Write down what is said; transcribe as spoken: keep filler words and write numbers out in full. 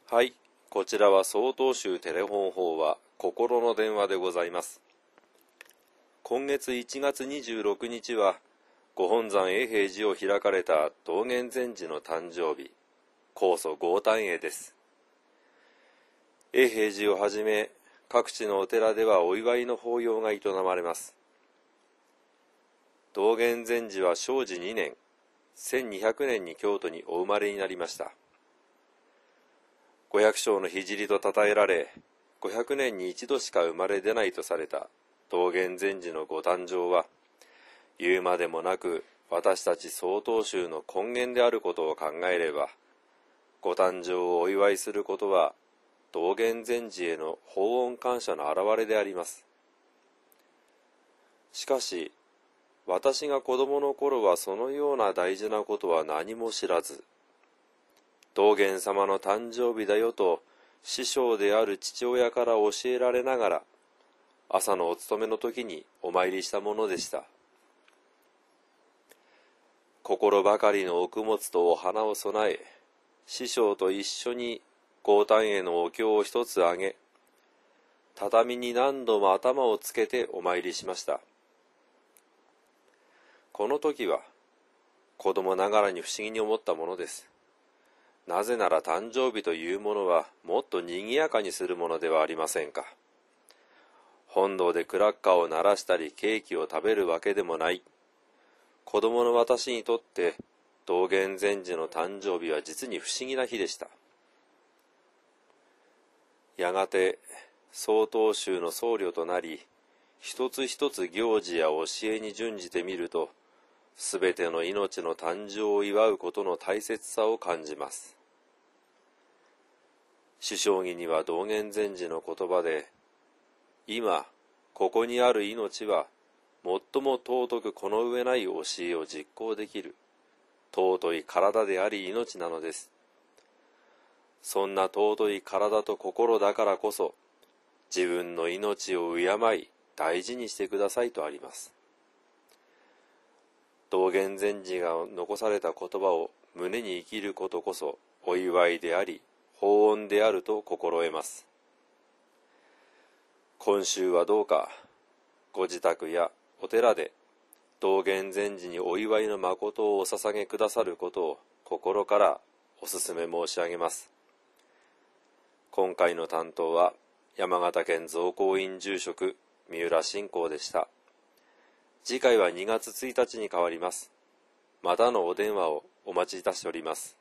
はい、こちらは曹洞宗テレフォン法話心の電話でございます。今月いちがつにじゅうろくにちは、ご本山永平寺を開かれた道元禅師の誕生日、高祖豪誕会です。永平寺をはじめ、各地のお寺ではお祝いの法要が営まれます。道元禅師は正治にねん、せんにひゃくねんに京都にお生まれになりました。ごひゃくしょうの聖と称えられ、ごひゃくねんに一度しか生まれ出ないとされた道元禅師のご誕生は、言うまでもなく私たち曹洞宗の根源であることを考えれば、ご誕生をお祝いすることは、道元禅師への法恩感謝の表れであります。しかし、私が子供の頃はそのような大事なことは何も知らず、道元様の誕生日だよと師匠である父親から教えられながら、朝のお勤めの時にお参りしたものでした。心ばかりのお供物とお花を備え、師匠と一緒に豪誕会のお経を一つあげ、畳に何度も頭をつけてお参りしました。この時は子供ながらに不思議に思ったものです。なぜなら誕生日というものはもっと賑やかにするものではありませんか。本堂でクラッカーを鳴らしたりケーキを食べるわけでもない。子供の私にとって道元禅師の誕生日は実に不思議な日でした。やがて曹洞宗の僧侶となり、一つ一つ行事や教えに準じてみると、すべての命の誕生を祝うことの大切さを感じます。師匠儀には道元禅師の言葉で、今ここにある命は最も尊くこの上ない教えを実行できる尊い体であり命なのです。そんな尊い体と心だからこそ、自分の命を敬い大事にしてくださいとあります。道元禅師が残された言葉を胸に生きることこそお祝いであり法恩であると心得ます。今週はどうかご自宅やお寺で道元禅師にお祝いの誠をお捧げくださることを心からお勧め申し上げます。今回の担当は山形県造光院住職三浦信仰でした。次回はにがつついたちに変わります。またのお電話をお待ちいたしております。